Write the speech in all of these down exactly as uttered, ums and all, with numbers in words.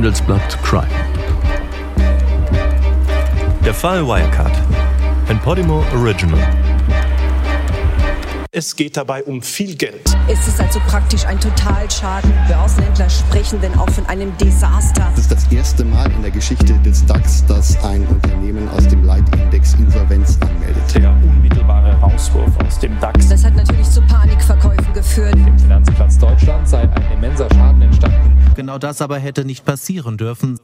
Handelsblatt Crime. Der Fall Wirecard. Ein Podimo Original. Es geht dabei um viel Geld. Es ist also praktisch ein Totalschaden. Börsenhändler sprechen denn auch von einem Desaster. Das ist das erste Mal in der Geschichte des DAX, dass ein Unternehmen aus dem Leitindex Insolvenz anmeldet. Der unmittelbare Rauswurf aus dem DAX. Das hat natürlich zu Panikverkäufen geführt. Im Finanzplatz Deutschland sei ein immenser Schaden entstanden. Genau das aber hätte nicht passieren dürfen.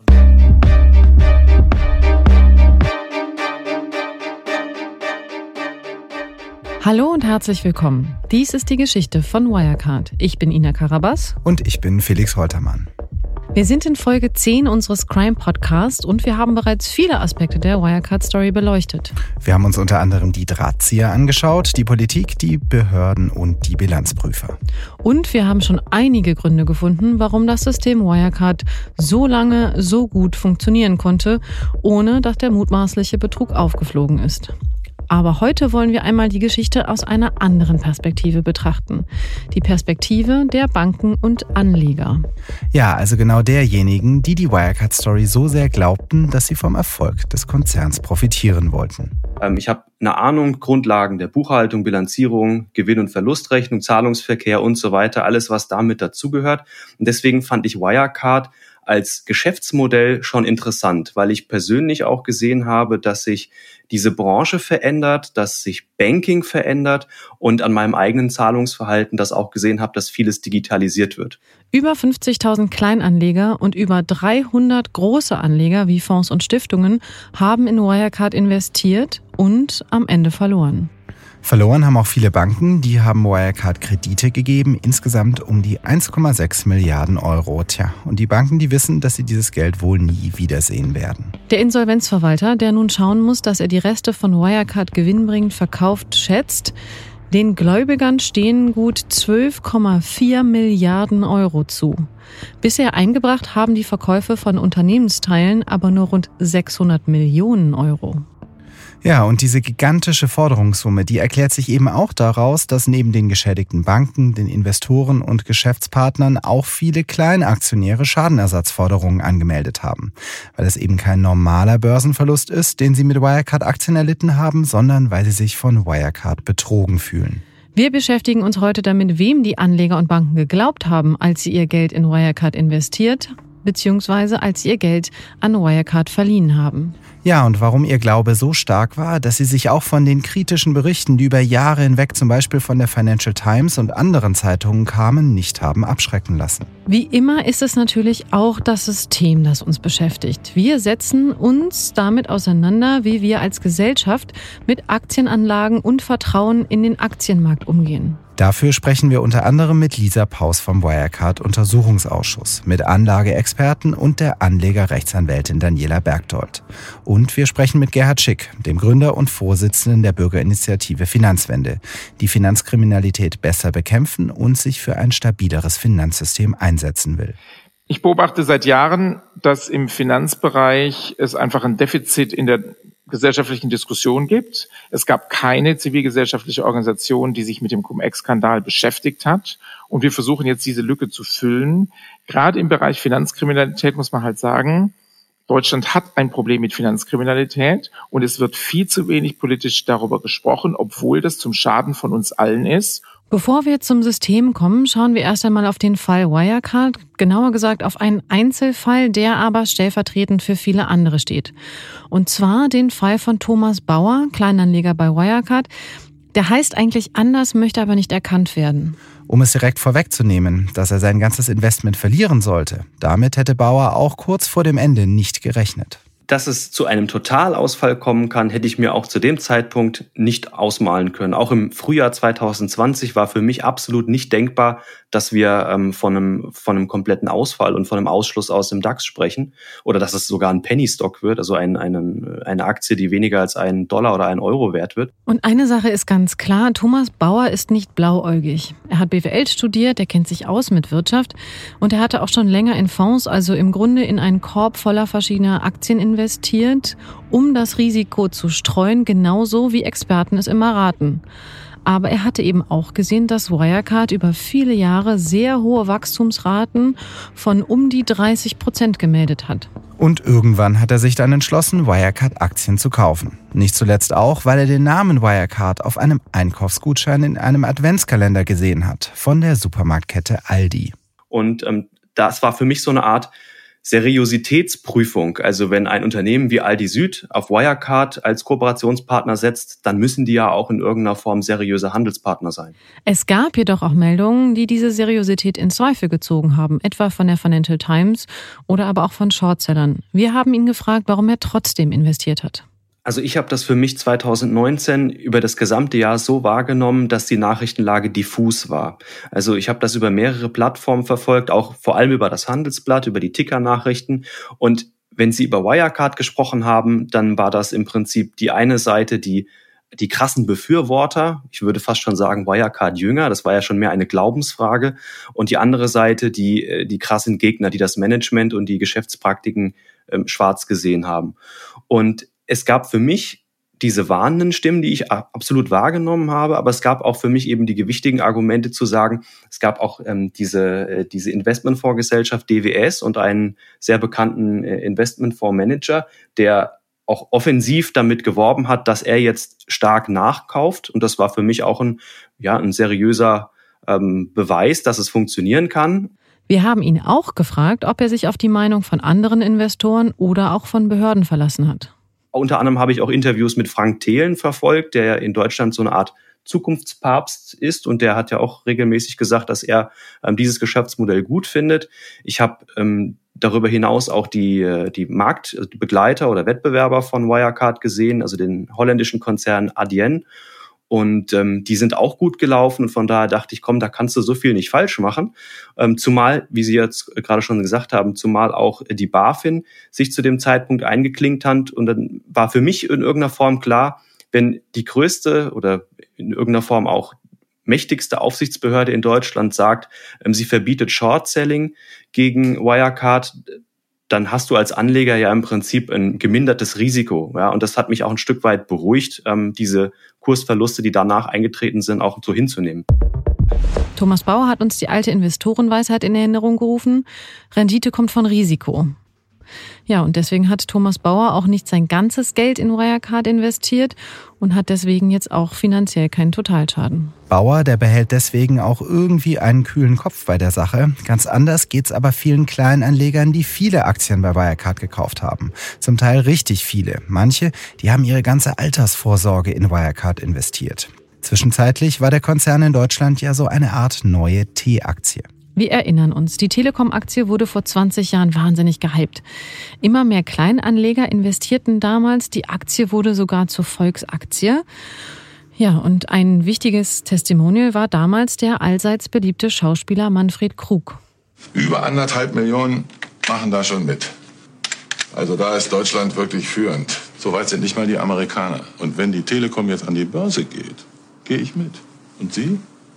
Hallo und herzlich willkommen. Dies ist die Geschichte von Wirecard. Ich bin Ina Karabas. Und ich bin Felix Holtermann. Wir sind in Folge zehn unseres Crime-Podcasts und wir haben bereits viele Aspekte der Wirecard-Story beleuchtet. Wir haben uns unter anderem die Drahtzieher angeschaut, die Politik, die Behörden und die Bilanzprüfer. Und wir haben schon einige Gründe gefunden, warum das System Wirecard so lange so gut funktionieren konnte, ohne dass der mutmaßliche Betrug aufgeflogen ist. Aber heute wollen wir einmal die Geschichte aus einer anderen Perspektive betrachten. Die Perspektive der Banken und Anleger. Ja, also genau derjenigen, die die Wirecard-Story so sehr glaubten, dass sie vom Erfolg des Konzerns profitieren wollten. Ähm, ich habe eine Ahnung, Grundlagen der Buchhaltung, Bilanzierung, Gewinn- und Verlustrechnung, Zahlungsverkehr und so weiter, alles, was damit dazugehört. Und deswegen fand ich Wirecard als Geschäftsmodell schon interessant, weil ich persönlich auch gesehen habe, dass sich diese Branche verändert, dass sich Banking verändert und an meinem eigenen Zahlungsverhalten das auch gesehen habe, dass vieles digitalisiert wird. Über fünfzigtausend Kleinanleger und über dreihundert große Anleger wie Fonds und Stiftungen haben in Wirecard investiert und am Ende verloren. Verloren haben auch viele Banken, die haben Wirecard Kredite gegeben, insgesamt um die eins Komma sechs Milliarden Euro. Tja, und die Banken, die wissen, dass sie dieses Geld wohl nie wiedersehen werden. Der Insolvenzverwalter, der nun schauen muss, dass er die Reste von Wirecard gewinnbringend verkauft, schätzt, den Gläubigern stehen gut zwölf Komma vier Milliarden Euro zu. Bisher eingebracht haben die Verkäufe von Unternehmensteilen aber nur rund sechshundert Millionen Euro. Ja, und diese gigantische Forderungssumme, die erklärt sich eben auch daraus, dass neben den geschädigten Banken, den Investoren und Geschäftspartnern auch viele Kleinaktionäre Schadenersatzforderungen angemeldet haben. Weil es eben kein normaler Börsenverlust ist, den sie mit Wirecard-Aktien erlitten haben, sondern weil sie sich von Wirecard betrogen fühlen. Wir beschäftigen uns heute damit, wem die Anleger und Banken geglaubt haben, als sie ihr Geld in Wirecard investiert, beziehungsweise als sie ihr Geld an Wirecard verliehen haben. Ja, und warum ihr Glaube so stark war, dass sie sich auch von den kritischen Berichten, die über Jahre hinweg zum Beispiel von der Financial Times und anderen Zeitungen kamen, nicht haben abschrecken lassen. Wie immer ist es natürlich auch das System, das uns beschäftigt. Wir setzen uns damit auseinander, wie wir als Gesellschaft mit Aktienanlagen und Vertrauen in den Aktienmarkt umgehen. Dafür sprechen wir unter anderem mit Lisa Paus vom Wirecard-Untersuchungsausschuss, mit Anlageexperten und der Anlegerrechtsanwältin Daniela Bergdold. Und wir sprechen mit Gerhard Schick, dem Gründer und Vorsitzenden der Bürgerinitiative Finanzwende, die Finanzkriminalität besser bekämpfen und sich für ein stabileres Finanzsystem einsetzen will. Ich beobachte seit Jahren, dass im Finanzbereich es einfach ein Defizit in der gesellschaftlichen Diskussion gibt. Es gab keine zivilgesellschaftliche Organisation, die sich mit dem Cum-Ex-Skandal beschäftigt hat. Und wir versuchen jetzt diese Lücke zu füllen. Gerade im Bereich Finanzkriminalität muss man halt sagen, Deutschland hat ein Problem mit Finanzkriminalität und es wird viel zu wenig politisch darüber gesprochen, obwohl das zum Schaden von uns allen ist. Bevor wir zum System kommen, schauen wir erst einmal auf den Fall Wirecard, genauer gesagt auf einen Einzelfall, der aber stellvertretend für viele andere steht. Und zwar den Fall von Thomas Bauer, Kleinanleger bei Wirecard. Der heißt eigentlich anders, möchte aber nicht erkannt werden. Um es direkt vorwegzunehmen, dass er sein ganzes Investment verlieren sollte, damit hätte Bauer auch kurz vor dem Ende nicht gerechnet. Dass es zu einem Totalausfall kommen kann, hätte ich mir auch zu dem Zeitpunkt nicht ausmalen können. Auch im Frühjahr zwanzig zwanzig war für mich absolut nicht denkbar, dass wir ähm, von einem von einem kompletten Ausfall und von einem Ausschluss aus dem DAX sprechen oder dass es sogar ein Penny Stock wird, also ein, einen, eine Aktie, die weniger als einen Dollar oder einen Euro wert wird. Und eine Sache ist ganz klar, Thomas Bauer ist nicht blauäugig. Er hat B W L studiert, er kennt sich aus mit Wirtschaft und er hatte auch schon länger in Fonds, also im Grunde in einen Korb voller verschiedener Aktien investiert, um das Risiko zu streuen, genauso wie Experten es immer raten. Aber er hatte eben auch gesehen, dass Wirecard über viele Jahre sehr hohe Wachstumsraten von um die dreißig Prozent gemeldet hat. Und irgendwann hat er sich dann entschlossen, Wirecard-Aktien zu kaufen. Nicht zuletzt auch, weil er den Namen Wirecard auf einem Einkaufsgutschein in einem Adventskalender gesehen hat, von der Supermarktkette Aldi. Und ähm, das war für mich so eine Art Seriositätsprüfung. Also wenn ein Unternehmen wie Aldi Süd auf Wirecard als Kooperationspartner setzt, dann müssen die ja auch in irgendeiner Form seriöse Handelspartner sein. Es gab jedoch auch Meldungen, die diese Seriosität in Zweifel gezogen haben, etwa von der Financial Times oder aber auch von Shortsellern. Wir haben ihn gefragt, warum er trotzdem investiert hat. Also ich habe das für mich zwanzig neunzehn über das gesamte Jahr so wahrgenommen, dass die Nachrichtenlage diffus war. Also ich habe das über mehrere Plattformen verfolgt, auch vor allem über das Handelsblatt, über die Ticker-Nachrichten. Und wenn Sie über Wirecard gesprochen haben, dann war das im Prinzip die eine Seite, die die krassen Befürworter, ich würde fast schon sagen Wirecard-Jünger, das war ja schon mehr eine Glaubensfrage. Und die andere Seite, die die krassen Gegner, die das Management und die Geschäftspraktiken ähm, schwarz gesehen haben. Und es gab für mich diese warnenden Stimmen, die ich absolut wahrgenommen habe, aber es gab auch für mich eben die gewichtigen Argumente zu sagen, es gab auch ähm, diese, äh, diese Investmentfondsgesellschaft D W S und einen sehr bekannten äh, Investmentfondsmanager, der auch offensiv damit geworben hat, dass er jetzt stark nachkauft. Und das war für mich auch ein, ja, ein seriöser ähm, Beweis, dass es funktionieren kann. Wir haben ihn auch gefragt, ob er sich auf die Meinung von anderen Investoren oder auch von Behörden verlassen hat. Unter anderem habe ich auch Interviews mit Frank Thelen verfolgt, der ja in Deutschland so eine Art Zukunftspapst ist und der hat ja auch regelmäßig gesagt, dass er ähm, dieses Geschäftsmodell gut findet. Ich habe ähm, darüber hinaus auch die, die Marktbegleiter oder Wettbewerber von Wirecard gesehen, also den holländischen Konzern Adyen. Und ähm, die sind auch gut gelaufen und von daher dachte ich, komm, da kannst du so viel nicht falsch machen. Ähm, zumal, wie Sie jetzt gerade schon gesagt haben, zumal auch die BaFin sich zu dem Zeitpunkt eingeklinkt hat. Und dann war für mich in irgendeiner Form klar, wenn die größte oder in irgendeiner Form auch mächtigste Aufsichtsbehörde in Deutschland sagt, ähm, sie verbietet Short-Selling gegen Wirecard, dann hast du als Anleger ja im Prinzip ein gemindertes Risiko. Ja, und das hat mich auch ein Stück weit beruhigt, ähm, diese Kursverluste, die danach eingetreten sind, auch so hinzunehmen. Thomas Bauer hat uns die alte Investorenweisheit in Erinnerung gerufen. Rendite kommt von Risiko. Ja, und deswegen hat Thomas Bauer auch nicht sein ganzes Geld in Wirecard investiert und hat deswegen jetzt auch finanziell keinen Totalschaden. Bauer, der behält deswegen auch irgendwie einen kühlen Kopf bei der Sache. Ganz anders geht's aber vielen Kleinanlegern, die viele Aktien bei Wirecard gekauft haben. Zum Teil richtig viele. Manche, die haben ihre ganze Altersvorsorge in Wirecard investiert. Zwischenzeitlich war der Konzern in Deutschland ja so eine Art neue T-Aktie. Wir erinnern uns, die Telekom-Aktie wurde vor zwanzig Jahren wahnsinnig gehypt. Immer mehr Kleinanleger investierten damals, die Aktie wurde sogar zur Volksaktie. Ja, und ein wichtiges Testimonial war damals der allseits beliebte Schauspieler Manfred Krug. Über anderthalb Millionen machen da schon mit. Also da ist Deutschland wirklich führend. So weit sind nicht mal die Amerikaner. Und wenn die Telekom jetzt an die Börse geht, gehe ich mit. Und Sie?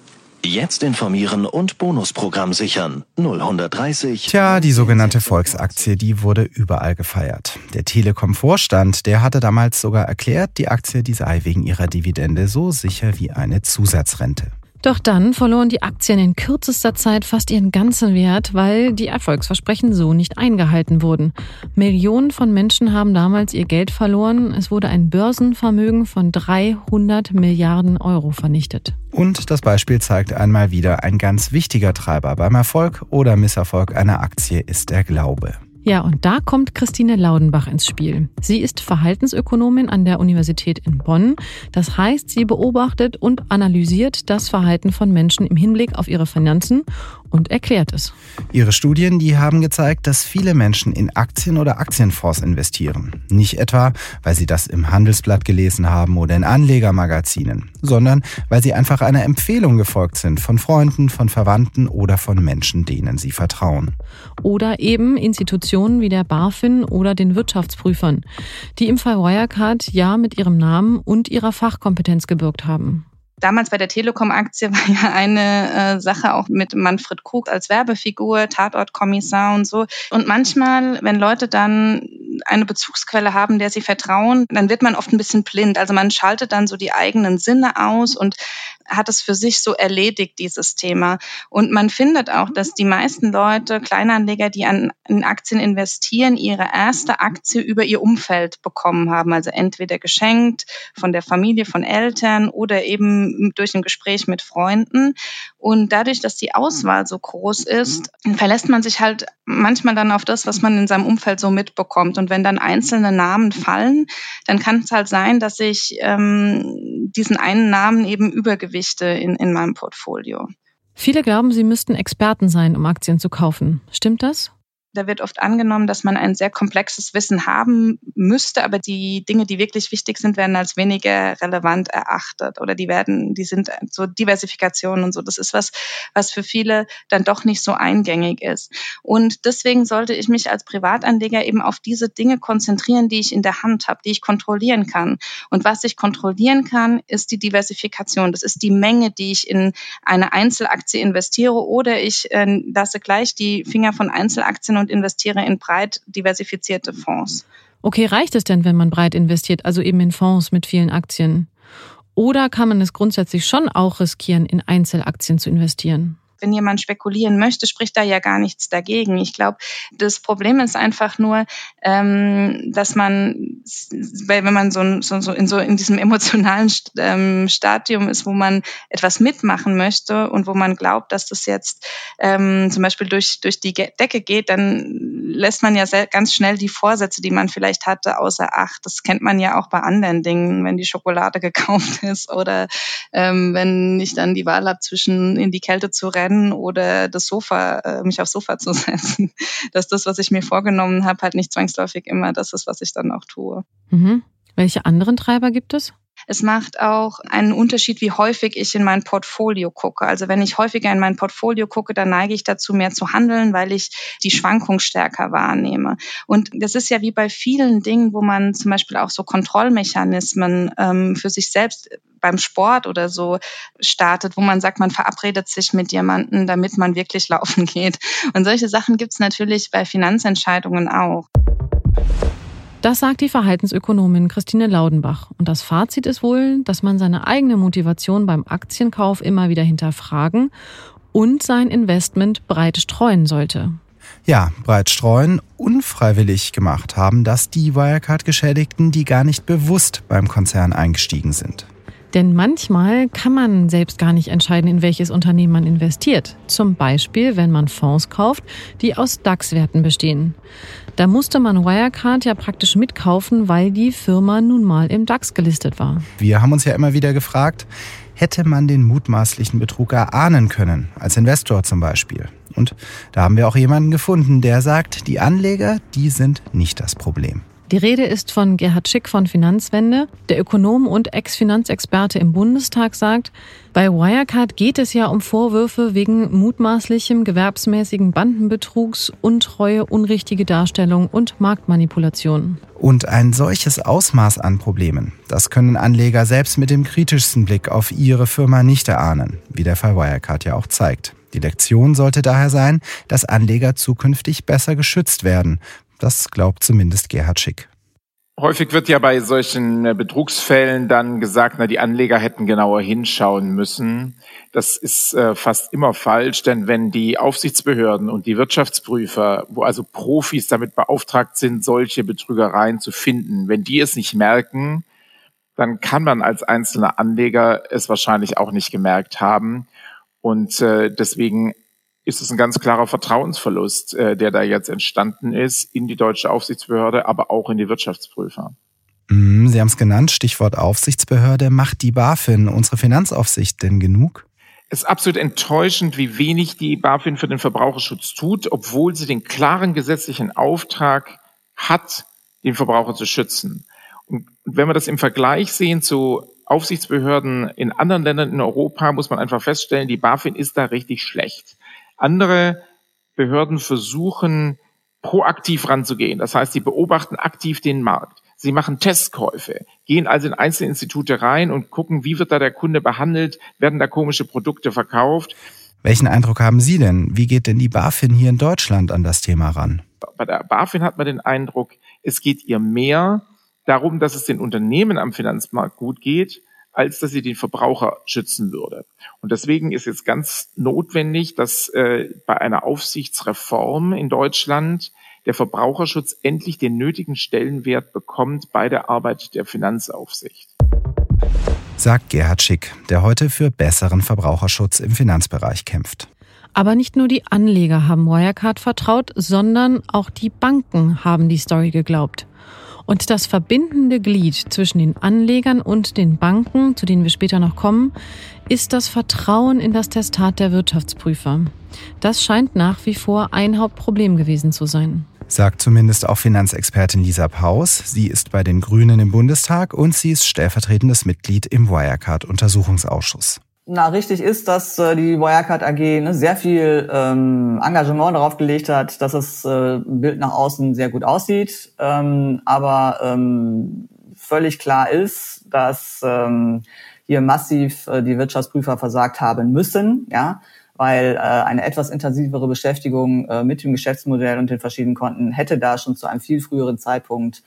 Jetzt informieren und Bonusprogramm sichern. null dreißig. Tja, die sogenannte Volksaktie, die wurde überall gefeiert. Der Telekom-Vorstand, der hatte damals sogar erklärt, die Aktie, die sei wegen ihrer Dividende so sicher wie eine Zusatzrente. Doch dann verloren die Aktien in kürzester Zeit fast ihren ganzen Wert, weil die Erfolgsversprechen so nicht eingehalten wurden. Millionen von Menschen haben damals ihr Geld verloren. Es wurde ein Börsenvermögen von dreihundert Milliarden Euro vernichtet. Und das Beispiel zeigt einmal wieder, ein ganz wichtiger Treiber beim Erfolg oder Misserfolg einer Aktie ist der Glaube. Ja, und da kommt Christine Laudenbach ins Spiel. Sie ist Verhaltensökonomin an der Universität in Bonn. Das heißt, sie beobachtet und analysiert das Verhalten von Menschen im Hinblick auf ihre Finanzen und erklärt es. Ihre Studien, die haben gezeigt, dass viele Menschen in Aktien oder Aktienfonds investieren. Nicht etwa, weil sie das im Handelsblatt gelesen haben oder in Anlegermagazinen, sondern weil sie einfach einer Empfehlung gefolgt sind von Freunden, von Verwandten oder von Menschen, denen sie vertrauen. Oder eben Institutionen wie der BaFin oder den Wirtschaftsprüfern, die im Fall Wirecard ja mit ihrem Namen und ihrer Fachkompetenz gebürgt haben. Damals bei der Telekom-Aktie war ja eine äh, Sache auch mit Manfred Krug als Werbefigur, Tatortkommissar und so. Und manchmal, wenn Leute dann eine Bezugsquelle haben, der sie vertrauen, dann wird man oft ein bisschen blind. Also man schaltet dann so die eigenen Sinne aus und hat es für sich so erledigt, dieses Thema. Und man findet auch, dass die meisten Leute, Kleinanleger, die an, in Aktien investieren, ihre erste Aktie über ihr Umfeld bekommen haben. Also entweder geschenkt von der Familie, von Eltern oder eben durch ein Gespräch mit Freunden. Und dadurch, dass die Auswahl so groß ist, verlässt man sich halt manchmal dann auf das, was man in seinem Umfeld so mitbekommt. Und wenn dann einzelne Namen fallen, dann kann es halt sein, dass ich ähm, diesen einen Namen eben übergewichte in, in meinem Portfolio. Viele glauben, sie müssten Experten sein, um Aktien zu kaufen. Stimmt das? Da wird oft angenommen, dass man ein sehr komplexes Wissen haben müsste, aber die Dinge, die wirklich wichtig sind, werden als weniger relevant erachtet oder die werden, die sind so Diversifikation und so. Das ist was, was für viele dann doch nicht so eingängig ist. Und deswegen sollte ich mich als Privatanleger eben auf diese Dinge konzentrieren, die ich in der Hand habe, die ich kontrollieren kann. Und was ich kontrollieren kann, ist die Diversifikation. Das ist die Menge, die ich in eine Einzelaktie investiere oder ich äh, lasse gleich die Finger von Einzelaktien und investiere in breit diversifizierte Fonds. Okay, reicht es denn, wenn man breit investiert, also eben in Fonds mit vielen Aktien? Oder kann man es grundsätzlich schon auch riskieren, in Einzelaktien zu investieren? Wenn jemand spekulieren möchte, spricht da ja gar nichts dagegen. Ich glaube, das Problem ist einfach nur, ähm, dass man, weil wenn man so, so, so, in, so in diesem emotionalen ähm, Stadium ist, wo man etwas mitmachen möchte und wo man glaubt, dass das jetzt ähm, zum Beispiel durch, durch die Decke geht, dann lässt man ja sehr, ganz schnell die Vorsätze, die man vielleicht hatte, außer Acht. Das kennt man ja auch bei anderen Dingen, wenn die Schokolade gekauft ist oder ähm, wenn ich dann die Wahl habe, zwischen in die Kälte zu rennen oder das Sofa, äh, mich aufs Sofa zu setzen. Dass das, was ich mir vorgenommen habe, halt nicht zwangsläufig immer das ist, was ich dann auch tue. Mhm. Welche anderen Treiber gibt es? Es macht auch einen Unterschied, wie häufig ich in mein Portfolio gucke. Also wenn ich häufiger in mein Portfolio gucke, dann neige ich dazu, mehr zu handeln, weil ich die Schwankung stärker wahrnehme. Und das ist ja wie bei vielen Dingen, wo man zum Beispiel auch so Kontrollmechanismen ähm, für sich selbst beim Sport oder so startet, wo man sagt, man verabredet sich mit jemandem, damit man wirklich laufen geht. Und solche Sachen gibt es natürlich bei Finanzentscheidungen auch. Das sagt die Verhaltensökonomin Christine Laudenbach. Und das Fazit ist wohl, dass man seine eigene Motivation beim Aktienkauf immer wieder hinterfragen und sein Investment breit streuen sollte. Ja, breit streuen, unfreiwillig gemacht haben das die Wirecard-Geschädigten, die gar nicht bewusst beim Konzern eingestiegen sind. Denn manchmal kann man selbst gar nicht entscheiden, in welches Unternehmen man investiert. Zum Beispiel, wenn man Fonds kauft, die aus DAX-Werten bestehen. Da musste man Wirecard ja praktisch mitkaufen, weil die Firma nun mal im DAX gelistet war. Wir haben uns ja immer wieder gefragt, hätte man den mutmaßlichen Betrug erahnen können, als Investor zum Beispiel. Und da haben wir auch jemanden gefunden, der sagt, die Anleger, die sind nicht das Problem. Die Rede ist von Gerhard Schick von Finanzwende. Der Ökonom und Ex-Finanzexperte im Bundestag sagt, bei Wirecard geht es ja um Vorwürfe wegen mutmaßlichem gewerbsmäßigen Bandenbetrugs, Untreue, unrichtige Darstellung und Marktmanipulation. Und ein solches Ausmaß an Problemen, das können Anleger selbst mit dem kritischsten Blick auf ihre Firma nicht erahnen, wie der Fall Wirecard ja auch zeigt. Die Lektion sollte daher sein, dass Anleger zukünftig besser geschützt werden. Das glaubt zumindest Gerhard Schick. Häufig wird ja bei solchen Betrugsfällen dann gesagt, na, die Anleger hätten genauer hinschauen müssen. Das ist äh, fast immer falsch, denn wenn die Aufsichtsbehörden und die Wirtschaftsprüfer, wo also Profis damit beauftragt sind, solche Betrügereien zu finden, wenn die es nicht merken, dann kann man als einzelner Anleger es wahrscheinlich auch nicht gemerkt haben. Und äh, deswegen ist es ein ganz klarer Vertrauensverlust, äh, der da jetzt entstanden ist in die deutsche Aufsichtsbehörde, aber auch in die Wirtschaftsprüfer. Sie haben es genannt, Stichwort Aufsichtsbehörde. Macht die BaFin, unsere Finanzaufsicht, denn genug? Es ist absolut enttäuschend, wie wenig die BaFin für den Verbraucherschutz tut, obwohl sie den klaren gesetzlichen Auftrag hat, den Verbraucher zu schützen. Und wenn wir das im Vergleich sehen zu Aufsichtsbehörden in anderen Ländern in Europa, muss man einfach feststellen, die BaFin ist da richtig schlecht. Andere Behörden versuchen, proaktiv ranzugehen. Das heißt, sie beobachten aktiv den Markt. Sie machen Testkäufe, gehen also in einzelne Institute rein und gucken, wie wird da der Kunde behandelt, werden da komische Produkte verkauft. Welchen Eindruck haben Sie denn? Wie geht denn die BaFin hier in Deutschland an das Thema ran? Bei der BaFin hat man den Eindruck, Es geht ihr mehr darum, dass es den Unternehmen am Finanzmarkt gut geht, als dass sie den Verbraucher schützen würde. Und deswegen ist jetzt ganz notwendig, dass äh, bei einer Aufsichtsreform in Deutschland der Verbraucherschutz endlich den nötigen Stellenwert bekommt bei der Arbeit der Finanzaufsicht. Sagt Gerhard Schick, der heute für besseren Verbraucherschutz im Finanzbereich kämpft. Aber nicht nur die Anleger haben Wirecard vertraut, sondern auch die Banken haben die Story geglaubt. Und das verbindende Glied zwischen den Anlegern und den Banken, zu denen wir später noch kommen, ist das Vertrauen in das Testat der Wirtschaftsprüfer. Das scheint nach wie vor ein Hauptproblem gewesen zu sein. Sagt zumindest auch Finanzexpertin Lisa Paus. Sie ist bei den Grünen im Bundestag und sie ist stellvertretendes Mitglied im Wirecard-Untersuchungsausschuss. Na, richtig ist, dass äh, die Wirecard A G ne, sehr viel ähm, Engagement darauf gelegt hat, dass das äh, Bild nach außen sehr gut aussieht. Ähm, aber ähm, völlig klar ist, dass ähm, hier massiv äh, die Wirtschaftsprüfer versagt haben müssen, ja, weil äh, eine etwas intensivere Beschäftigung äh, mit dem Geschäftsmodell und den verschiedenen Konten hätte da schon zu einem viel früheren Zeitpunkt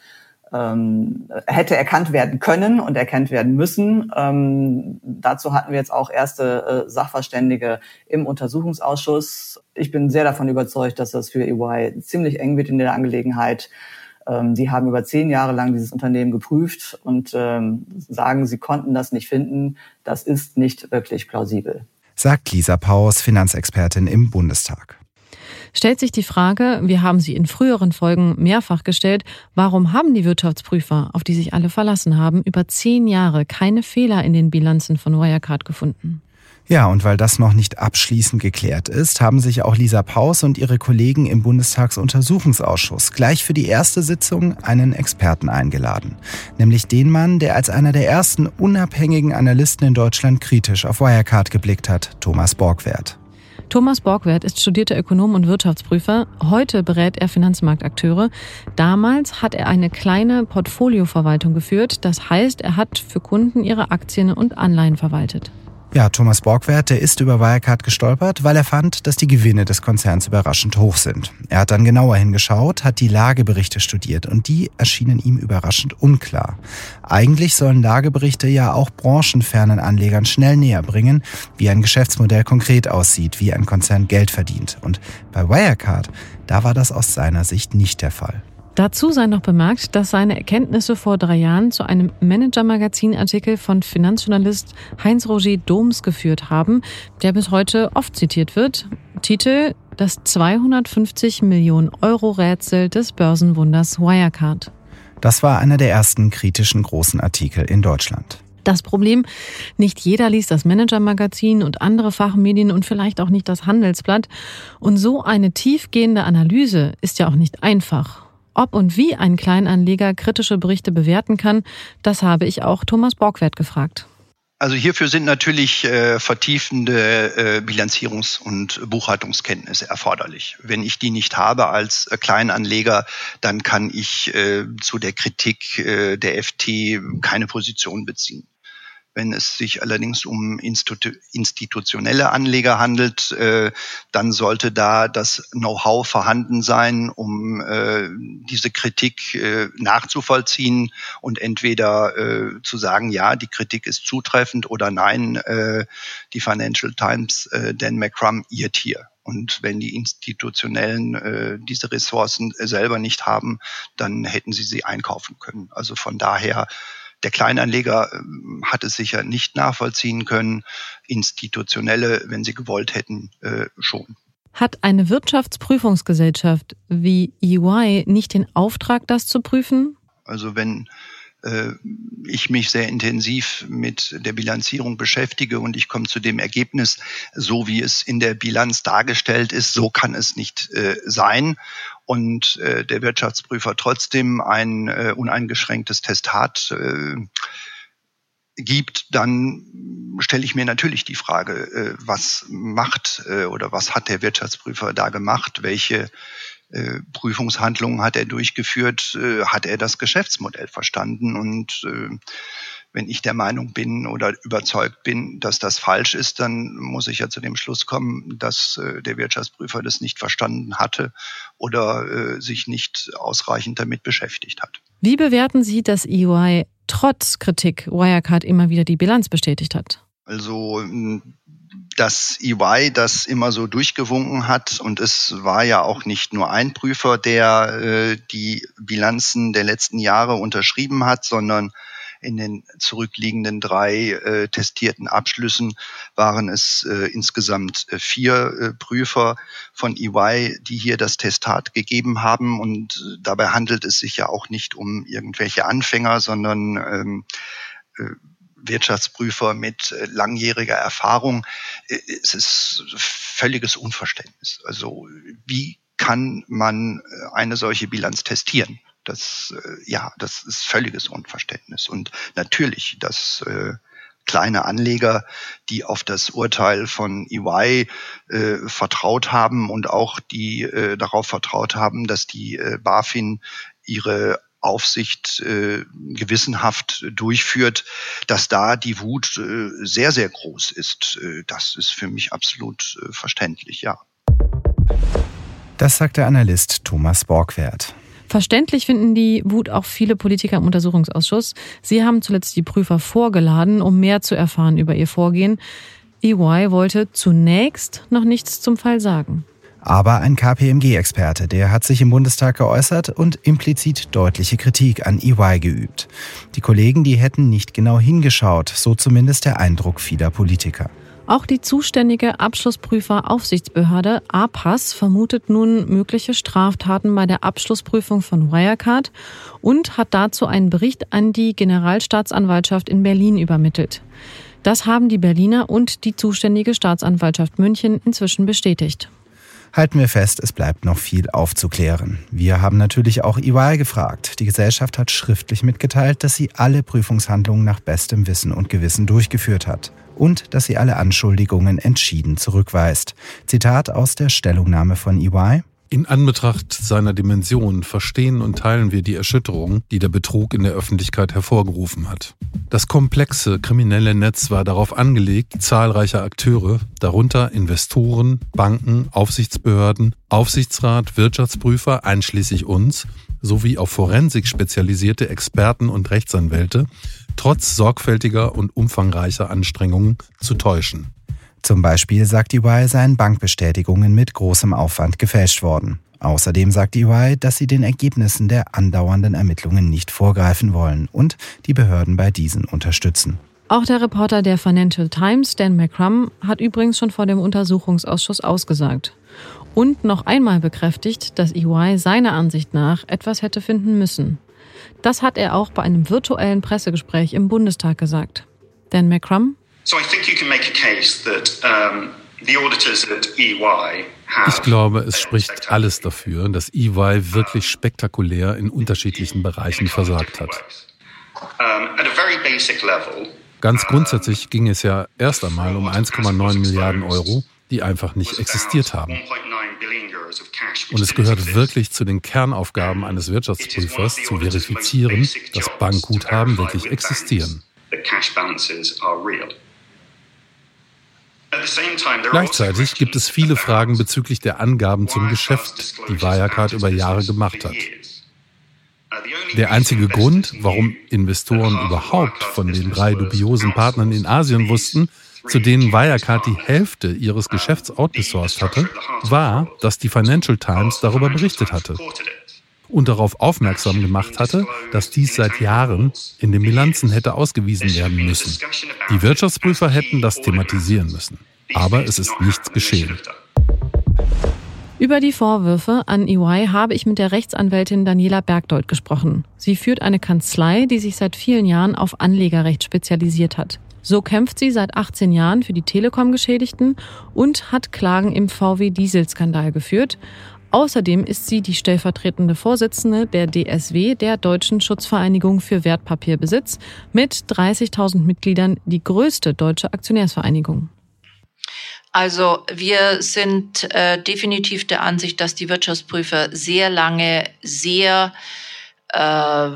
ähm, hätte erkannt werden können und erkannt werden müssen. Ähm, dazu hatten wir jetzt auch erste äh, Sachverständige im Untersuchungsausschuss. Ich bin sehr davon überzeugt, dass das für E Y ziemlich eng wird in der Angelegenheit. Ähm, die haben über zehn Jahre lang dieses Unternehmen geprüft und ähm, sagen, sie konnten das nicht finden. Das ist nicht wirklich plausibel. Sagt Lisa Paus, Finanzexpertin im Bundestag. Stellt sich die Frage, wir haben sie in früheren Folgen mehrfach gestellt, warum haben die Wirtschaftsprüfer, auf die sich alle verlassen haben, über zehn Jahre keine Fehler in den Bilanzen von Wirecard gefunden? Ja, und weil das noch nicht abschließend geklärt ist, haben sich auch Lisa Paus und ihre Kollegen im Bundestagsuntersuchungsausschuss gleich für die erste Sitzung einen Experten eingeladen. Nämlich den Mann, der als einer der ersten unabhängigen Analysten in Deutschland kritisch auf Wirecard geblickt hat, Thomas Borgwerth. Thomas Borgwerth ist studierter Ökonom und Wirtschaftsprüfer. Heute berät er Finanzmarktakteure. Damals hat er eine kleine Portfolioverwaltung geführt. Das heißt, er hat für Kunden ihre Aktien und Anleihen verwaltet. Ja, Thomas Borgwerth, der ist über Wirecard gestolpert, weil er fand, dass die Gewinne des Konzerns überraschend hoch sind. Er hat dann genauer hingeschaut, hat die Lageberichte studiert und die erschienen ihm überraschend unklar. Eigentlich sollen Lageberichte ja auch branchenfernen Anlegern schnell näher bringen, wie ein Geschäftsmodell konkret aussieht, wie ein Konzern Geld verdient. Und bei Wirecard, da war das aus seiner Sicht nicht der Fall. Dazu sei noch bemerkt, dass seine Erkenntnisse vor drei Jahren zu einem Manager-Magazin-Artikel von Finanzjournalist Heinz-Roger Doms geführt haben, der bis heute oft zitiert wird. Titel: Das zweihundertfünfzig Millionen Euro Rätsel des Börsenwunders Wirecard. Das war einer der ersten kritischen großen Artikel in Deutschland. Das Problem, nicht jeder liest das Manager-Magazin und andere Fachmedien und vielleicht auch nicht das Handelsblatt. Und so eine tiefgehende Analyse ist ja auch nicht einfach. Ob und wie ein Kleinanleger kritische Berichte bewerten kann, das habe ich auch Thomas Borgwerth gefragt. Also hierfür sind natürlich äh, vertiefende äh, Bilanzierungs- und Buchhaltungskenntnisse erforderlich. Wenn ich die nicht habe als äh, Kleinanleger, dann kann ich äh, zu der Kritik äh, der F T keine Position beziehen. Wenn es sich allerdings um institu- institutionelle Anleger handelt, äh, dann sollte da das Know-how vorhanden sein, um äh, diese Kritik äh, nachzuvollziehen und entweder äh, zu sagen, ja, die Kritik ist zutreffend oder nein, äh, die Financial Times, äh, Dan McCrum irrt hier. Und wenn die Institutionellen äh, diese Ressourcen selber nicht haben, dann hätten sie sie einkaufen können. Also von daher, der Kleinanleger äh, hat es sicher nicht nachvollziehen können, Institutionelle, wenn sie gewollt hätten, äh, schon. Hat eine Wirtschaftsprüfungsgesellschaft wie E Y nicht den Auftrag, das zu prüfen? Also wenn äh, ich mich sehr intensiv mit der Bilanzierung beschäftige und ich komme zu dem Ergebnis, so wie es in der Bilanz dargestellt ist, so kann es nicht äh, sein. Und äh, der Wirtschaftsprüfer trotzdem ein äh, uneingeschränktes Testat äh, gibt, dann stelle ich mir natürlich die Frage, äh, was macht äh, oder was hat der Wirtschaftsprüfer da gemacht? Welche äh, Prüfungshandlungen hat er durchgeführt? Äh, hat er das Geschäftsmodell verstanden? Und äh, wenn ich der Meinung bin oder überzeugt bin, dass das falsch ist, dann muss ich ja zu dem Schluss kommen, dass äh, der Wirtschaftsprüfer das nicht verstanden hatte oder äh, sich nicht ausreichend damit beschäftigt hat. Wie bewerten Sie, dass E Y trotz Kritik Wirecard immer wieder die Bilanz bestätigt hat? Also dass E Y das immer so durchgewunken hat und es war ja auch nicht nur ein Prüfer, der äh, die Bilanzen der letzten Jahre unterschrieben hat, sondern in den zurückliegenden drei äh, testierten Abschlüssen waren es äh, insgesamt äh, vier äh, Prüfer von E Y, die hier das Testat gegeben haben. Und äh, dabei handelt es sich ja auch nicht um irgendwelche Anfänger, sondern ähm, äh, Wirtschaftsprüfer mit äh, langjähriger Erfahrung. Äh, es ist völliges Unverständnis. Also wie kann man äh, eine solche Bilanz testieren? Das, äh, ja, das ist völliges Unverständnis. Und natürlich, dass äh, kleine Anleger, die auf das Urteil von E Y äh, vertraut haben und auch die äh, darauf vertraut haben, dass die äh, BaFin ihre Aufsicht äh, gewissenhaft durchführt, dass da die Wut äh, sehr, sehr groß ist. Äh, das ist für mich absolut äh, verständlich, ja. Das sagt der Analyst Thomas Borgwert. Verständlich finden die Wut auch viele Politiker im Untersuchungsausschuss. Sie haben zuletzt die Prüfer vorgeladen, um mehr zu erfahren über ihr Vorgehen. E Y wollte zunächst noch nichts zum Fall sagen. Aber ein K P M G-Experte, der hat sich im Bundestag geäußert und implizit deutliche Kritik an E Y geübt. Die Kollegen, die hätten nicht genau hingeschaut, so zumindest der Eindruck vieler Politiker. Auch die zuständige Abschlussprüfer-Aufsichtsbehörde A P A S vermutet nun mögliche Straftaten bei der Abschlussprüfung von Wirecard und hat dazu einen Bericht an die Generalstaatsanwaltschaft in Berlin übermittelt. Das haben die Berliner und die zuständige Staatsanwaltschaft München inzwischen bestätigt. Halten wir fest, es bleibt noch viel aufzuklären. Wir haben natürlich auch E Y gefragt. Die Gesellschaft hat schriftlich mitgeteilt, dass sie alle Prüfungshandlungen nach bestem Wissen und Gewissen durchgeführt hat und dass sie alle Anschuldigungen entschieden zurückweist. Zitat aus der Stellungnahme von E Y. In Anbetracht seiner Dimension verstehen und teilen wir die Erschütterung, die der Betrug in der Öffentlichkeit hervorgerufen hat. Das komplexe kriminelle Netz war darauf angelegt, zahlreiche Akteure, darunter Investoren, Banken, Aufsichtsbehörden, Aufsichtsrat, Wirtschaftsprüfer, einschließlich uns, sowie auf Forensik spezialisierte Experten und Rechtsanwälte, trotz sorgfältiger und umfangreicher Anstrengungen zu täuschen. Zum Beispiel, sagt E Y, seien Bankbestätigungen mit großem Aufwand gefälscht worden. Außerdem sagt E Y, dass sie den Ergebnissen der andauernden Ermittlungen nicht vorgreifen wollen und die Behörden bei diesen unterstützen. Auch der Reporter der Financial Times, Dan McCrum, hat übrigens schon vor dem Untersuchungsausschuss ausgesagt. Und noch einmal bekräftigt, dass E Y seiner Ansicht nach etwas hätte finden müssen. Das hat er auch bei einem virtuellen Pressegespräch im Bundestag gesagt. Dan McCrum: So I think you can make a case that um, the auditors at E Y have. Ich glaube, es spricht alles dafür, dass E Y wirklich spektakulär in unterschiedlichen Bereichen versagt hat. Um, at a very basic level. Ganz grundsätzlich ging es ja erst einmal um eins Komma neun Milliarden Euro, die einfach nicht existiert haben. Und es gehört wirklich zu den Kernaufgaben eines Wirtschaftsprüfers, zu verifizieren, dass Bankguthaben wirklich existieren. Gleichzeitig gibt es viele Fragen bezüglich der Angaben zum Geschäft, die Wirecard über Jahre gemacht hat. Der einzige Grund, warum Investoren überhaupt von den drei dubiosen Partnern in Asien wussten, zu denen Wirecard die Hälfte ihres Geschäfts outgesourced hatte, war, dass die Financial Times darüber berichtet hatte und darauf aufmerksam gemacht hatte, dass dies seit Jahren in den Bilanzen hätte ausgewiesen werden müssen. Die Wirtschaftsprüfer hätten das thematisieren müssen, aber es ist nichts geschehen. Über die Vorwürfe an E Y habe ich mit der Rechtsanwältin Daniela Bergdold gesprochen. Sie führt eine Kanzlei, die sich seit vielen Jahren auf Anlegerrecht spezialisiert hat. So kämpft sie seit achtzehn Jahren für die Telekom-Geschädigten und hat Klagen im V W-Dieselskandal geführt. Außerdem ist sie die stellvertretende Vorsitzende der D S W, der Deutschen Schutzvereinigung für Wertpapierbesitz, mit dreißigtausend Mitgliedern die größte deutsche Aktionärsvereinigung. Also wir sind äh, definitiv der Ansicht, dass die Wirtschaftsprüfer sehr lange, sehr äh,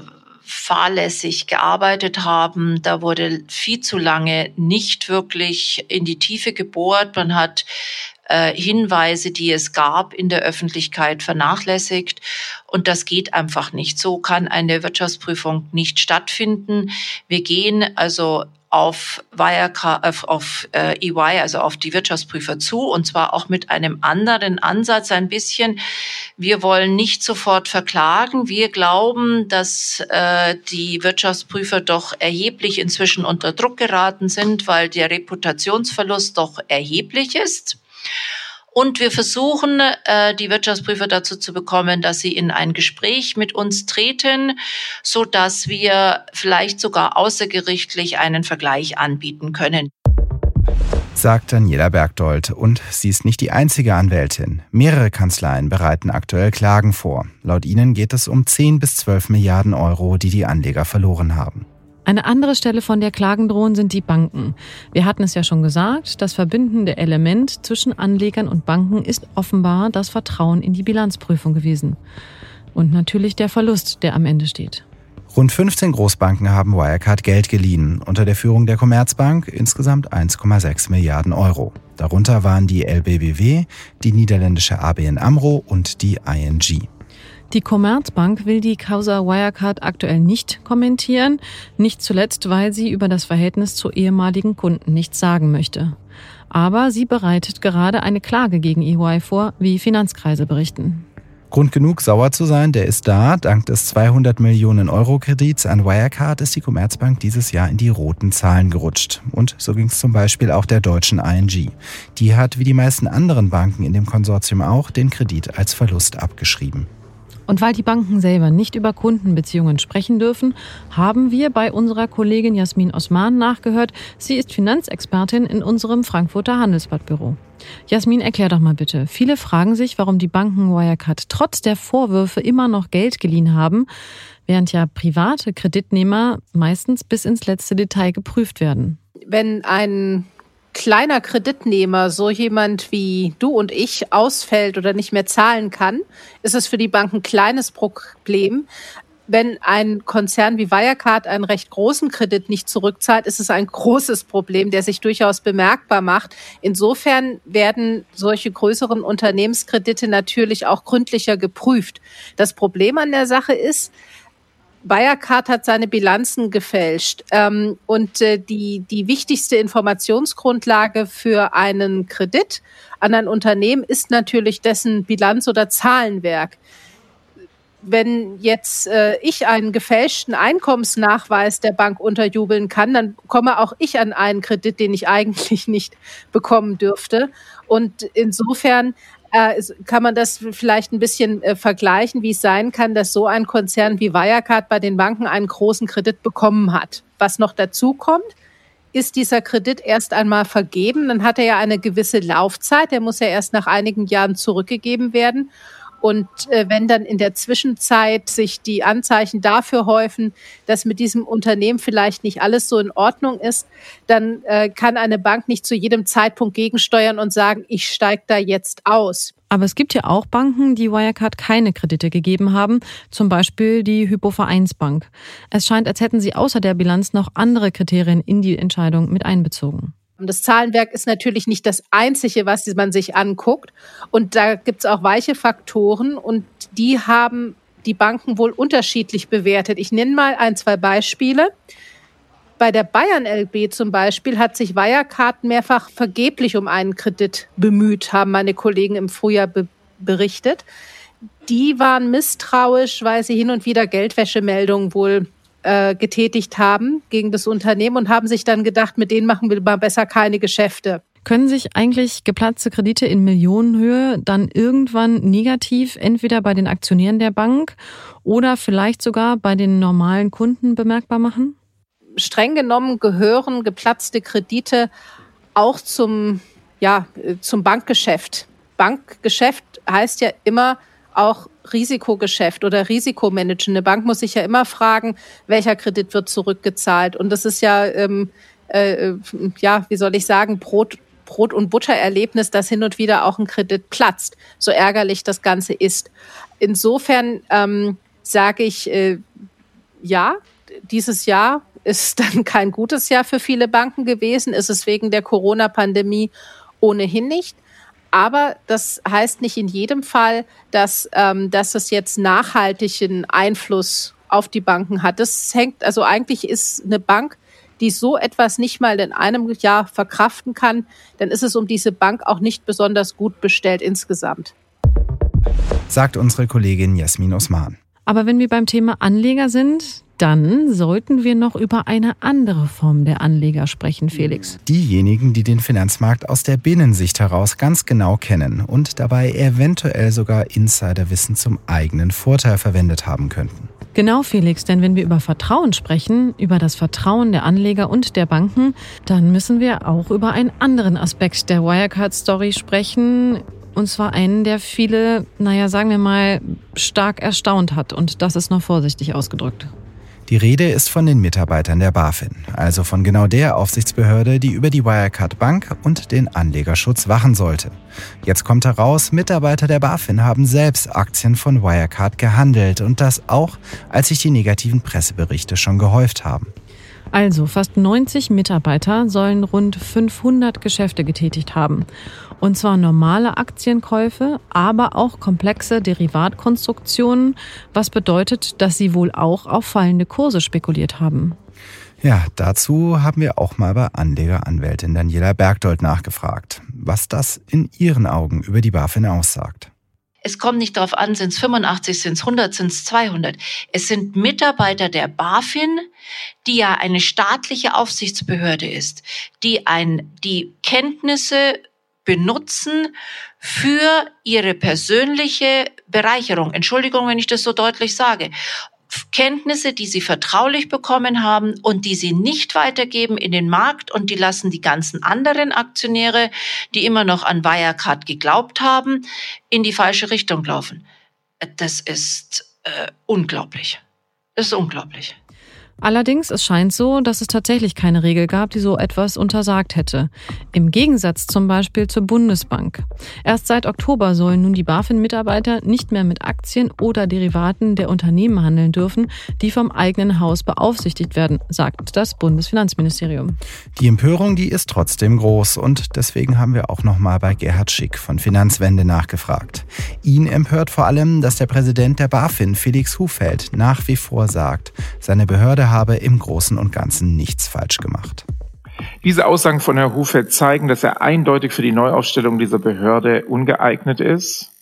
fahrlässig gearbeitet haben. Da wurde viel zu lange nicht wirklich in die Tiefe gebohrt. Man hat äh, Hinweise, die es gab, in der Öffentlichkeit vernachlässigt. Und das geht einfach nicht. So kann eine Wirtschaftsprüfung nicht stattfinden. Wir gehen also auf Wirecard, auf, auf äh, E Y, also auf die Wirtschaftsprüfer zu, und zwar auch mit einem anderen Ansatz ein bisschen. Wir wollen nicht sofort verklagen. Wir glauben, dass äh, die Wirtschaftsprüfer doch erheblich inzwischen unter Druck geraten sind, weil der Reputationsverlust doch erheblich ist. Und wir versuchen, äh, die Wirtschaftsprüfer dazu zu bekommen, dass sie in ein Gespräch mit uns treten, so dass wir vielleicht sogar außergerichtlich einen Vergleich anbieten können. Sagt Daniela Bergdold. Und sie ist nicht die einzige Anwältin. Mehrere Kanzleien bereiten aktuell Klagen vor. Laut ihnen geht es um zehn bis zwölf Milliarden Euro, die die Anleger verloren haben. Eine andere Stelle, von der Klagen drohen, sind die Banken. Wir hatten es ja schon gesagt, das verbindende Element zwischen Anlegern und Banken ist offenbar das Vertrauen in die Bilanzprüfung gewesen. Und natürlich der Verlust, der am Ende steht. Rund fünfzehn Großbanken haben Wirecard Geld geliehen, unter der Führung der Commerzbank insgesamt eins Komma sechs Milliarden Euro. Darunter waren die L B B W, die niederländische A B N AMRO und die I N G. Die Commerzbank will die Causa Wirecard aktuell nicht kommentieren, nicht zuletzt, weil sie über das Verhältnis zu ehemaligen Kunden nichts sagen möchte. Aber sie bereitet gerade eine Klage gegen E Y vor, wie Finanzkreise berichten. Grund genug, sauer zu sein, der ist da. Dank des zweihundert Millionen Euro Kredits an Wirecard ist die Commerzbank dieses Jahr in die roten Zahlen gerutscht. Und so ging es zum Beispiel auch der deutschen I N G. Die hat, wie die meisten anderen Banken in dem Konsortium auch, den Kredit als Verlust abgeschrieben. Und weil die Banken selber nicht über Kundenbeziehungen sprechen dürfen, haben wir bei unserer Kollegin Jasmin Osman nachgehört. Sie ist Finanzexpertin in unserem Frankfurter Handelsblattbüro. Jasmin, erklär doch mal bitte. Viele fragen sich, warum die Banken Wirecard trotz der Vorwürfe immer noch Geld geliehen haben, während ja private Kreditnehmer meistens bis ins letzte Detail geprüft werden. Wenn ein kleiner Kreditnehmer, so jemand wie du und ich, ausfällt oder nicht mehr zahlen kann, ist es für die Bank ein kleines Problem. Wenn ein Konzern wie Wirecard einen recht großen Kredit nicht zurückzahlt, ist es ein großes Problem, der sich durchaus bemerkbar macht. Insofern werden solche größeren Unternehmenskredite natürlich auch gründlicher geprüft. Das Problem an der Sache ist, Wirecard hat seine Bilanzen gefälscht. Ähm, und äh, die, die wichtigste Informationsgrundlage für einen Kredit an ein Unternehmen ist natürlich dessen Bilanz- oder Zahlenwerk. Wenn jetzt äh, ich einen gefälschten Einkommensnachweis der Bank unterjubeln kann, dann komme auch ich an einen Kredit, den ich eigentlich nicht bekommen dürfte. Und insofern äh, kann man das vielleicht ein bisschen äh, vergleichen, wie es sein kann, dass so ein Konzern wie Wirecard bei den Banken einen großen Kredit bekommen hat. Was noch dazu kommt, ist dieser Kredit erst einmal vergeben, dann hat er ja eine gewisse Laufzeit, der muss ja erst nach einigen Jahren zurückgegeben werden. Und äh, wenn dann in der Zwischenzeit sich die Anzeichen dafür häufen, dass mit diesem Unternehmen vielleicht nicht alles so in Ordnung ist, dann äh, kann eine Bank nicht zu jedem Zeitpunkt gegensteuern und sagen, ich steige da jetzt aus. Aber es gibt ja auch Banken, die Wirecard keine Kredite gegeben haben, zum Beispiel die Hypo-Vereinsbank. Es scheint, als hätten sie außer der Bilanz noch andere Kriterien in die Entscheidung mit einbezogen. Das Zahlenwerk ist natürlich nicht das Einzige, was man sich anguckt. Und da gibt es auch weiche Faktoren und die haben die Banken wohl unterschiedlich bewertet. Ich nenne mal ein, zwei Beispiele. Bei der Bayern L B zum Beispiel hat sich Wirecard mehrfach vergeblich um einen Kredit bemüht, haben meine Kollegen im Frühjahr be- berichtet. Die waren misstrauisch, weil sie hin und wieder Geldwäschemeldungen wohl äh, getätigt haben gegen das Unternehmen und haben sich dann gedacht, mit denen machen wir mal besser keine Geschäfte. Können sich eigentlich geplatzte Kredite in Millionenhöhe dann irgendwann negativ entweder bei den Aktionären der Bank oder vielleicht sogar bei den normalen Kunden bemerkbar machen? Streng genommen gehören geplatzte Kredite auch zum, ja, zum Bankgeschäft. Bankgeschäft heißt ja immer auch Risikogeschäft oder Risikomanagement. Eine Bank muss sich ja immer fragen, welcher Kredit wird zurückgezahlt. Und das ist ja, ähm, äh, ja, wie soll ich sagen, Brot, Brot- und Buttererlebnis, dass hin und wieder auch ein Kredit platzt, so ärgerlich das Ganze ist. Insofern ähm, sage ich, äh, ja, dieses Jahr ist dann kein gutes Jahr für viele Banken gewesen, ist es wegen der Corona-Pandemie ohnehin nicht. Aber das heißt nicht in jedem Fall, dass, ähm, dass es jetzt nachhaltigen Einfluss auf die Banken hat. Das hängt, also eigentlich ist eine Bank, die so etwas nicht mal in einem Jahr verkraften kann, dann ist es um diese Bank auch nicht besonders gut bestellt insgesamt. Sagt unsere Kollegin Jasmin Osman. Aber wenn wir beim Thema Anleger sind, dann sollten wir noch über eine andere Form der Anleger sprechen, Felix. Diejenigen, die den Finanzmarkt aus der Binnensicht heraus ganz genau kennen und dabei eventuell sogar Insiderwissen zum eigenen Vorteil verwendet haben könnten. Genau, Felix, denn wenn wir über Vertrauen sprechen, über das Vertrauen der Anleger und der Banken, dann müssen wir auch über einen anderen Aspekt der Wirecard-Story sprechen. Und zwar einen, der viele, naja, sagen wir mal, stark erstaunt hat. Und das ist noch vorsichtig ausgedrückt. Die Rede ist von den Mitarbeitern der BaFin, also von genau der Aufsichtsbehörde, die über die Wirecard Bank und den Anlegerschutz wachen sollte. Jetzt kommt heraus, Mitarbeiter der BaFin haben selbst Aktien von Wirecard gehandelt und das auch, als sich die negativen Presseberichte schon gehäuft haben. Also fast neunzig Mitarbeiter sollen rund fünfhundert Geschäfte getätigt haben. Und zwar normale Aktienkäufe, aber auch komplexe Derivatkonstruktionen, was bedeutet, dass sie wohl auch auf fallende Kurse spekuliert haben. Ja, dazu haben wir auch mal bei Anlegeranwältin Daniela Bergdold nachgefragt, was das in ihren Augen über die BaFin aussagt. Es kommt nicht darauf an, sind es fünfundachtzig, sind es hundert, sind es zweihundert. Es sind Mitarbeiter der BaFin, die ja eine staatliche Aufsichtsbehörde ist, die ein, die Kenntnisse benutzen für ihre persönliche Bereicherung. Entschuldigung, wenn ich das so deutlich sage. Kenntnisse, die sie vertraulich bekommen haben und die sie nicht weitergeben in den Markt und die lassen die ganzen anderen Aktionäre, die immer noch an Wirecard geglaubt haben, in die falsche Richtung laufen. Das ist äh, unglaublich. Das ist unglaublich. Allerdings, es scheint so, dass es tatsächlich keine Regel gab, die so etwas untersagt hätte. Im Gegensatz zum Beispiel zur Bundesbank. Erst seit Oktober sollen nun die BaFin-Mitarbeiter nicht mehr mit Aktien oder Derivaten der Unternehmen handeln dürfen, die vom eigenen Haus beaufsichtigt werden, sagt das Bundesfinanzministerium. Die Empörung, die ist trotzdem groß und deswegen haben wir auch nochmal bei Gerhard Schick von Finanzwende nachgefragt. Ihn empört vor allem, dass der Präsident der BaFin, Felix Hufeld, nach wie vor sagt, seine Behörde habe im Großen und Ganzen nichts falsch gemacht. Diese Aussagen von Herrn Hufeld zeigen, dass er eindeutig für die Neuaufstellung dieser Behörde ungeeignet ist.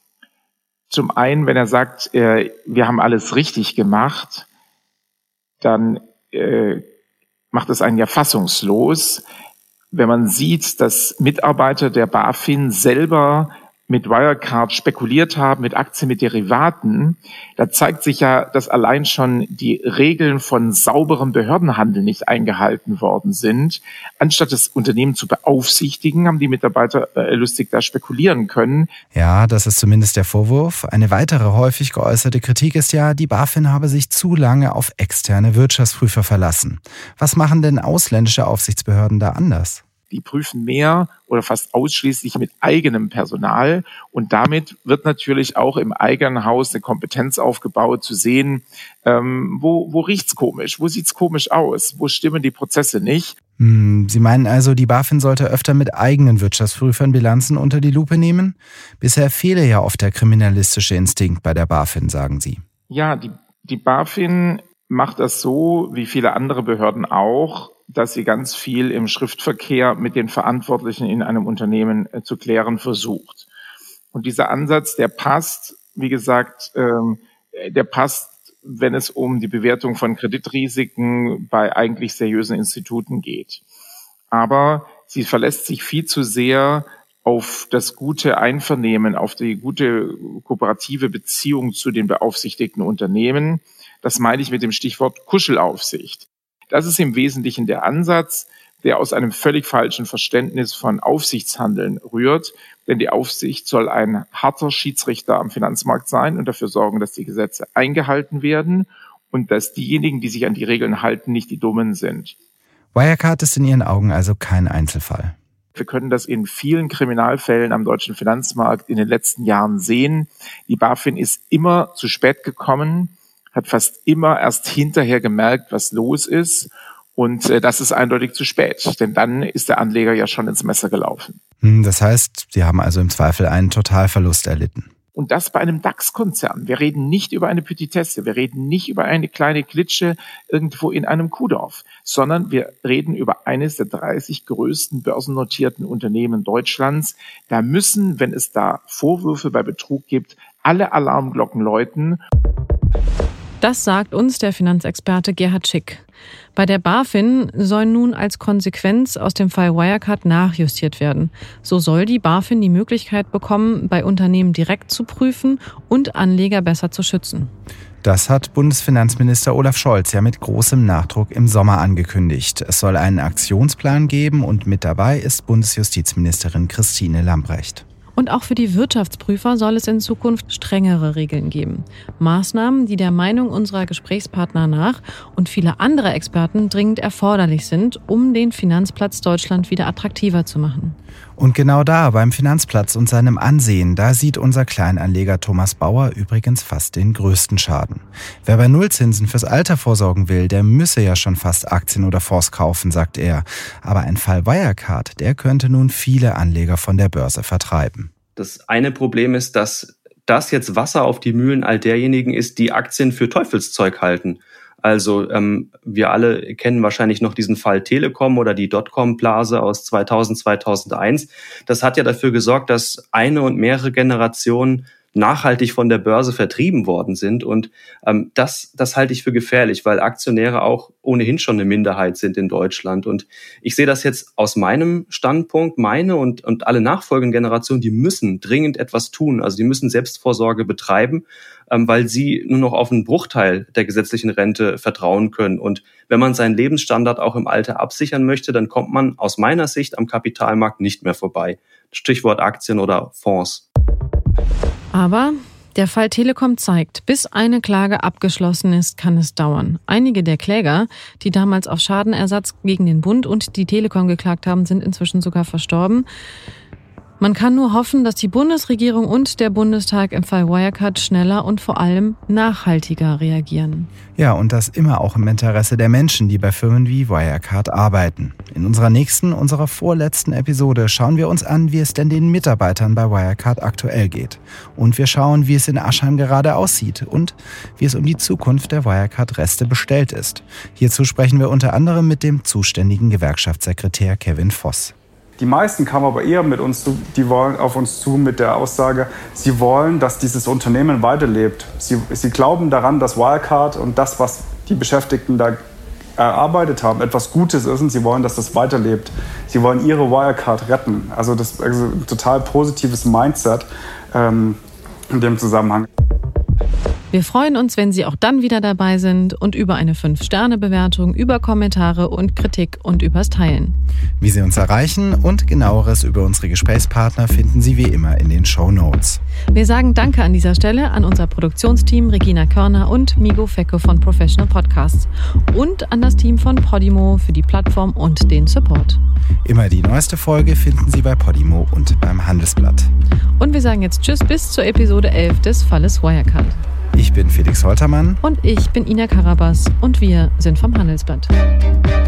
Zum einen, wenn er sagt, äh, wir haben alles richtig gemacht, dann äh, macht es einen ja fassungslos. Wenn man sieht, dass Mitarbeiter der BaFin selber mit Wirecard spekuliert haben, mit Aktien, mit Derivaten, da zeigt sich ja, dass allein schon die Regeln von sauberem Behördenhandel nicht eingehalten worden sind. Anstatt das Unternehmen zu beaufsichtigen, haben die Mitarbeiter äh, lustig da spekulieren können. Ja, das ist zumindest der Vorwurf. Eine weitere häufig geäußerte Kritik ist ja, die BaFin habe sich zu lange auf externe Wirtschaftsprüfer verlassen. Was machen denn ausländische Aufsichtsbehörden da anders? Die prüfen mehr oder fast ausschließlich mit eigenem Personal. Und damit wird natürlich auch im eigenen Haus eine Kompetenz aufgebaut, zu sehen, ähm, wo, wo riecht's komisch, wo sieht's komisch aus, wo stimmen die Prozesse nicht. Sie meinen also, die BaFin sollte öfter mit eigenen Wirtschaftsprüfern Bilanzen unter die Lupe nehmen? Bisher fehle ja oft der kriminalistische Instinkt bei der BaFin, sagen Sie. Ja, die, die BaFin macht das so, wie viele andere Behörden auch, dass sie ganz viel im Schriftverkehr mit den Verantwortlichen in einem Unternehmen äh, zu klären versucht. Und dieser Ansatz, der passt, wie gesagt, ähm, der passt, wenn es um die Bewertung von Kreditrisiken bei eigentlich seriösen Instituten geht. Aber sie verlässt sich viel zu sehr auf das gute Einvernehmen, auf die gute kooperative Beziehung zu den beaufsichtigten Unternehmen. Das meine ich mit dem Stichwort Kuschelaufsicht. Das ist im Wesentlichen der Ansatz, der aus einem völlig falschen Verständnis von Aufsichtshandeln rührt. Denn die Aufsicht soll ein harter Schiedsrichter am Finanzmarkt sein und dafür sorgen, dass die Gesetze eingehalten werden und dass diejenigen, die sich an die Regeln halten, nicht die Dummen sind. Wirecard ist in Ihren Augen also kein Einzelfall. Wir können das in vielen Kriminalfällen am deutschen Finanzmarkt in den letzten Jahren sehen. Die BaFin ist immer zu spät gekommen. hat fast immer erst hinterher gemerkt, was los ist. Und äh, das ist eindeutig zu spät, denn dann ist der Anleger ja schon ins Messer gelaufen. Das heißt, Sie haben also im Zweifel einen Totalverlust erlitten. Und das bei einem DAX-Konzern. Wir reden nicht über eine Petitesse, wir reden nicht über eine kleine Klitsche irgendwo in einem Kuhdorf, sondern wir reden über eines der dreißig größten börsennotierten Unternehmen Deutschlands. Da müssen, wenn es da Vorwürfe bei Betrug gibt, alle Alarmglocken läuten. Das sagt uns der Finanzexperte Gerhard Schick. Bei der BaFin soll nun als Konsequenz aus dem Fall Wirecard nachjustiert werden. So soll die BaFin die Möglichkeit bekommen, bei Unternehmen direkt zu prüfen und Anleger besser zu schützen. Das hat Bundesfinanzminister Olaf Scholz ja mit großem Nachdruck im Sommer angekündigt. Es soll einen Aktionsplan geben und mit dabei ist Bundesjustizministerin Christine Lambrecht. Und auch für die Wirtschaftsprüfer soll es in Zukunft strengere Regeln geben. Maßnahmen, die der Meinung unserer Gesprächspartner nach und viele andere Experten dringend erforderlich sind, um den Finanzplatz Deutschland wieder attraktiver zu machen. Und genau da, beim Finanzplatz und seinem Ansehen, da sieht unser Kleinanleger Thomas Bauer übrigens fast den größten Schaden. Wer bei Nullzinsen fürs Alter vorsorgen will, der müsse ja schon fast Aktien oder Fonds kaufen, sagt er. Aber ein Fall Wirecard, der könnte nun viele Anleger von der Börse vertreiben. Das eine Problem ist, dass das jetzt Wasser auf die Mühlen all derjenigen ist, die Aktien für Teufelszeug halten. Also ähm, wir alle kennen wahrscheinlich noch diesen Fall Telekom oder die Dotcom-Blase aus zweitausend, zweitausendeins. Das hat ja dafür gesorgt, dass eine und mehrere Generationen nachhaltig von der Börse vertrieben worden sind. Und ähm, das, das halte ich für gefährlich, weil Aktionäre auch ohnehin schon eine Minderheit sind in Deutschland. Und ich sehe das jetzt aus meinem Standpunkt. Meine und, und alle nachfolgenden Generationen, die müssen dringend etwas tun. Also die müssen Selbstvorsorge betreiben, ähm, weil sie nur noch auf einen Bruchteil der gesetzlichen Rente vertrauen können. Und wenn man seinen Lebensstandard auch im Alter absichern möchte, dann kommt man aus meiner Sicht am Kapitalmarkt nicht mehr vorbei. Stichwort Aktien oder Fonds. Aber der Fall Telekom zeigt, bis eine Klage abgeschlossen ist, kann es dauern. Einige der Kläger, die damals auf Schadenersatz gegen den Bund und die Telekom geklagt haben, sind inzwischen sogar verstorben. Man kann nur hoffen, dass die Bundesregierung und der Bundestag im Fall Wirecard schneller und vor allem nachhaltiger reagieren. Ja, und das immer auch im Interesse der Menschen, die bei Firmen wie Wirecard arbeiten. In unserer nächsten, unserer vorletzten Episode schauen wir uns an, wie es denn den Mitarbeitern bei Wirecard aktuell geht. Und wir schauen, wie es in Aschheim gerade aussieht und wie es um die Zukunft der Wirecard-Reste bestellt ist. Hierzu sprechen wir unter anderem mit dem zuständigen Gewerkschaftssekretär Kevin Voss. Die meisten kamen aber eher mit uns zu, die wollen auf uns zu mit der Aussage, sie wollen, dass dieses Unternehmen weiterlebt. Sie, sie glauben daran, dass Wirecard und das, was die Beschäftigten da erarbeitet haben, etwas Gutes ist und sie wollen, dass das weiterlebt. Sie wollen ihre Wirecard retten. Also das ist also ein total positives Mindset ähm, in dem Zusammenhang. Wir freuen uns, wenn Sie auch dann wieder dabei sind und über eine fünf Sterne Bewertung, über Kommentare und Kritik und übers Teilen. Wie Sie uns erreichen und Genaueres über unsere Gesprächspartner finden Sie wie immer in den Shownotes. Wir sagen Danke an dieser Stelle an unser Produktionsteam Regina Körner und Migo Fecke von Professional Podcasts und an das Team von Podimo für die Plattform und den Support. Immer die neueste Folge finden Sie bei Podimo und beim Handelsblatt. Und wir sagen jetzt Tschüss bis zur Episode elf des Falles Wirecard. Ich bin Felix Holtermann. Und ich bin Ina Karabas und wir sind vom Handelsblatt.